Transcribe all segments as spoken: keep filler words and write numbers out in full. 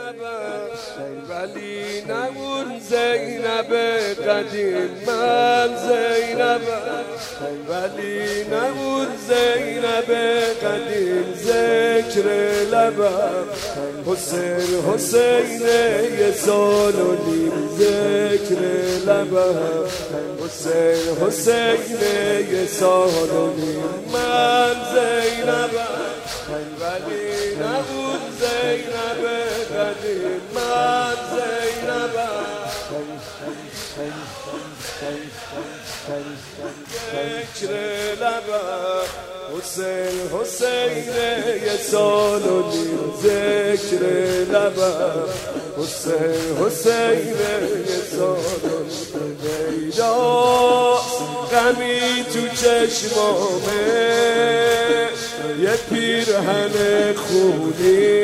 زینبم ولی نمون زینب قدیم. من زینبم ولی نمون زینب قدیم. ذکر لبم حسین حسین یه سال و نیم. ذکر لبم حسین حسین یه سال و نیم. من زینبم ولی نبود زینب قدیم. من زینبم ذکر لبم حسین حسین یه سال و نیم. ذکر لبم حسین حسین یه سال و نیم. پیدا غمی تو چشمامه یه پیرهن خونی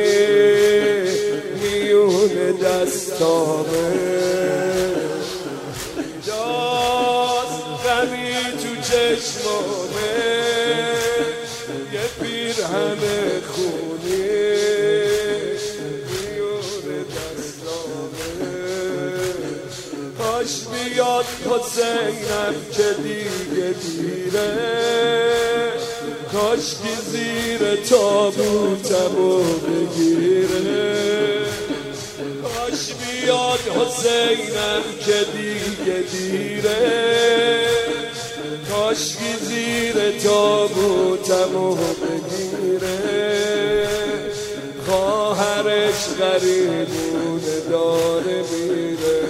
میون دستامه. پیداست غمی تو چشمامه یه پیرهن خونی میون دستامه. کاش بیاد حسینم که دیگه دیره. کاش که زیر تابوتمو بگیره. کاش بیاد حسینم که دیگه دیره. کاش که زیر تابوتمو بگیره. خواهرش غریبونه داره میره.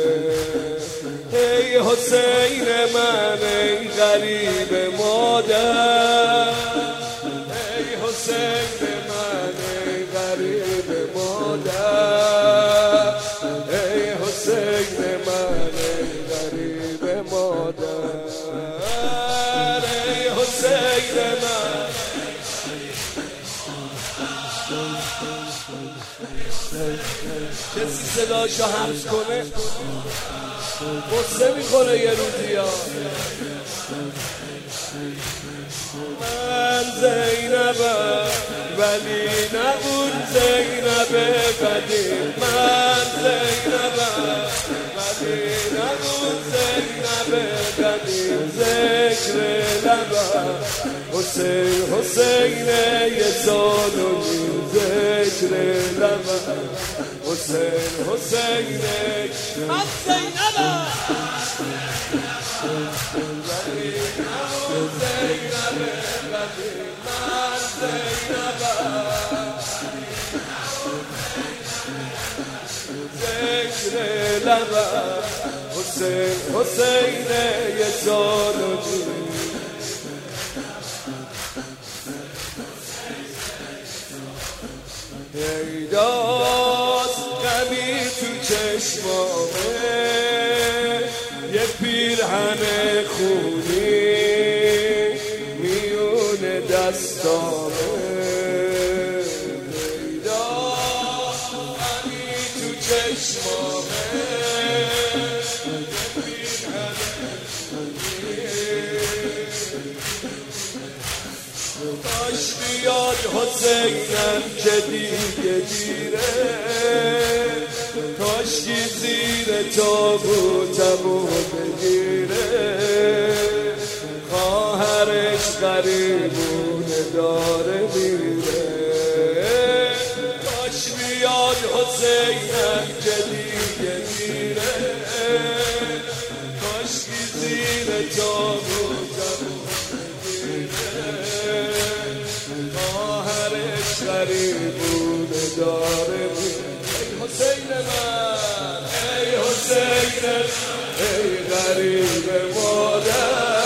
ای حسین من ای غریب مادر. ای حسین من ای غریب مادر. ای حسین من ای غریب مادر. ای حسین من کسی صداشو حبس کنه قصه میکنه یه روزی ها. من زینبم ولی نبود زینب قدیم. من زینبم ولی نبود زینب قدیم. ذکر لبم حسین حسین یه سال و نیم. ذکر لبم حسین حسین من زینبم ولی نبود زینب قدیم. من زینبم ذکر لبم حسین حسین یه سال و نیم. پیداست غمی تو چشمامه یه پیرهن خونی میون دستامه. پیداست غمی تو چشمامه یه پیرهن خونی. کاش بیاد حسینم که دیگه دیره. کاش که زیر تابوتمو بگیره. خواهرش غریبونه داره میره. کاش بیاد حسینم که دیگه دیره. کاش که زیر تابوتمو غریبونه داره. ای حسین من ای حسین ای غریب مادر.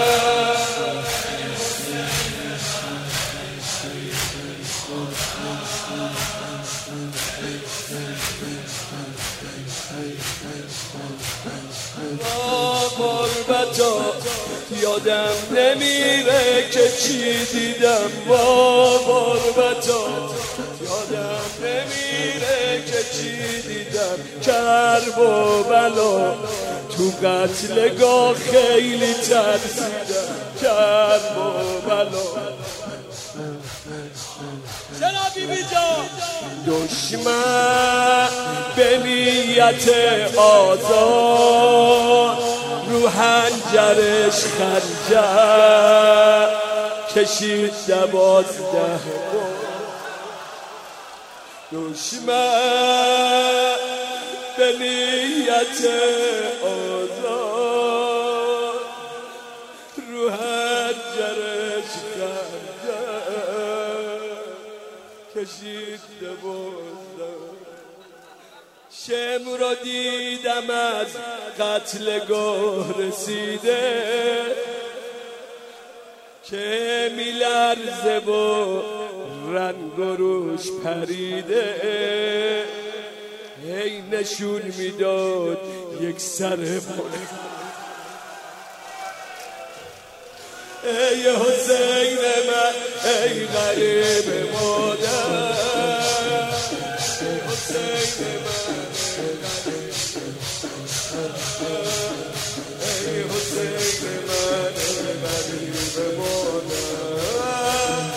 غربتا یادم نمیره که چی دیدم. وا غربتا یادم نمیره که چی دیدم. کرب و بلا تو قتلگاه خیلی ترسیدم. کرب و بلا. چرا بی بی جان دشمن به نیت آزاد رو هنجرش خنجر کشید دوازده بار. دشمن به نیت آزاد رو هنجرش خنجر کشید دوازده. شم را دیدم از قتلگاه رسیده که میلرزه و رنگ و روش پریده. هی نشون میداد یک سر مونه. ای حسین من ای غریب مادر، ای حسین من ای حسین من غریب مادر.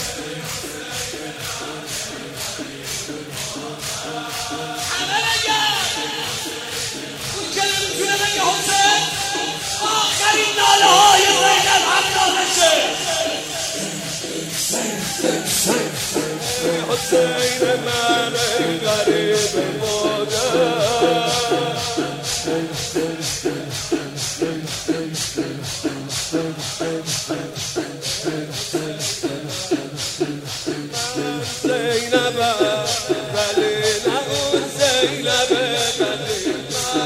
همه بگن اون که نمیتونه بگه حسین آخرین ناله های زینب همراهشه. حسین من غریب مادر، زینب ولی نه اون زینب قدیم.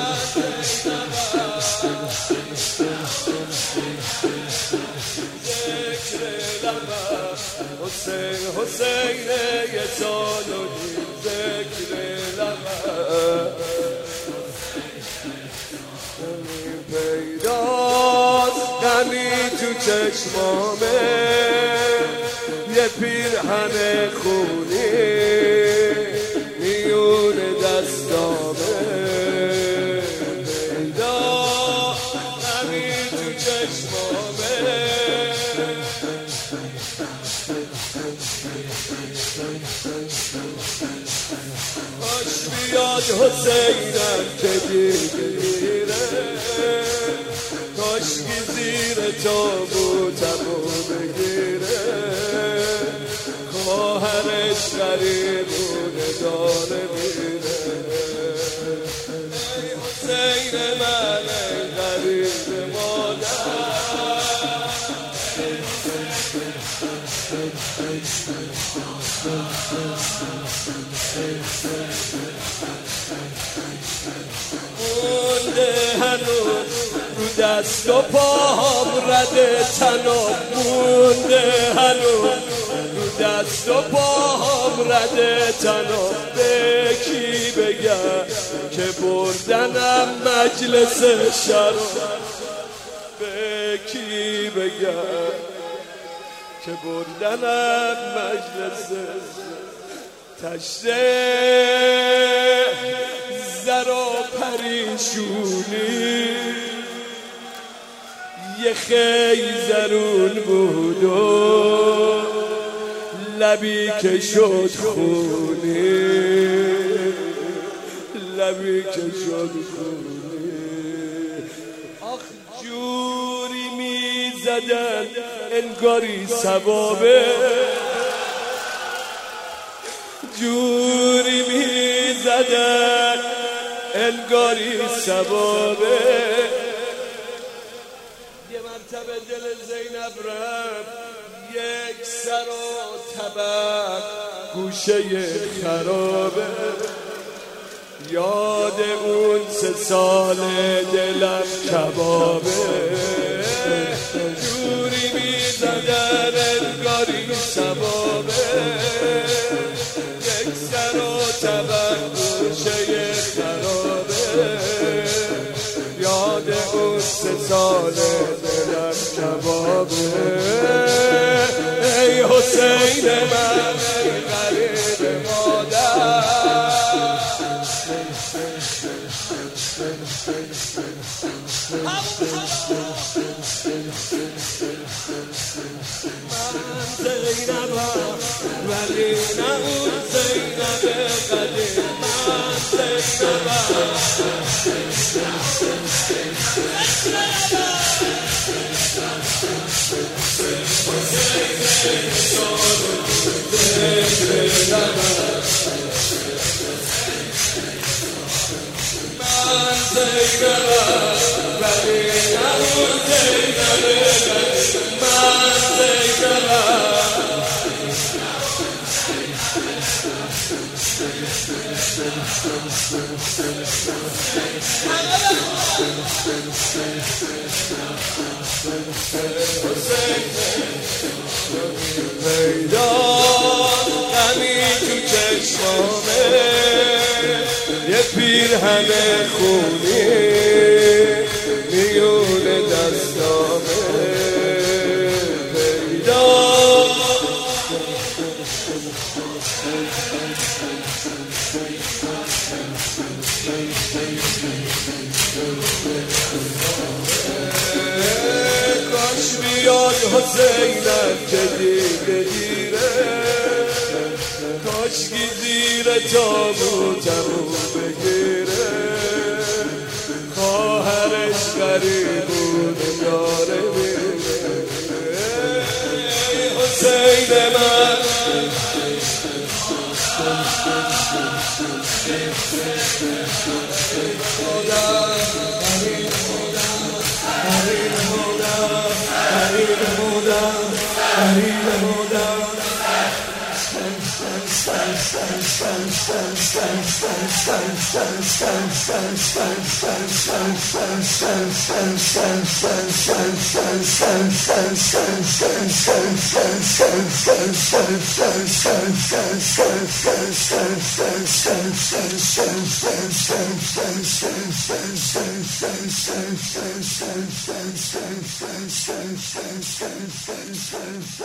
حسین حسین یه سال و نیم ذکر لبه پیداست غمی تو چشمامه یه پیرهن خونی میون دستامه. پیداست غمی تو چشمامه کاش بیاد حسینم که دیگیره، کاش که زیر تابوتمو بگیره. خواهرش غریبونه داره میره. ای حسین من ای غریب مادر، مونده هنوز رو دست و پاهم رده تناب. مونده هنوز رو دست و پاهم رده تناب. به کی بگم که بردنم مجلس شراب؟ به کی بگم که بردنم مجلس تشته زر و پریشونی. یه خیزرون بود و لبی که شد خونی، لبی که شد خونی. آخ جوری می زدن انگاری ثوابه، جوری می زدن انگاری ثوابه. یه مرتبه دل زینب رفت یک سر و طبق گوشه خرابه. یاد اون سه سال دلم کبابه. جوری می زدن انگاری ثوابه. یک سر و طبق گوشه خرابه. یاد اون سه سال دلم کبابه. ای حسین من ای غریب مادر، من زینبم ولی نه اون زینب زینبم من زینبم ولی نمون زینبم من زینبم پیدا غمی تو چشمامه یه پیرهن خونی میونه دستامه پیدا کاش بیاد حسینم که دیگه دیره کاشکی زیر تابوتمو بگیره خواهرش غریبون داره میره حسین من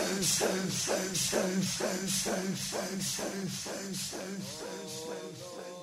Thank you.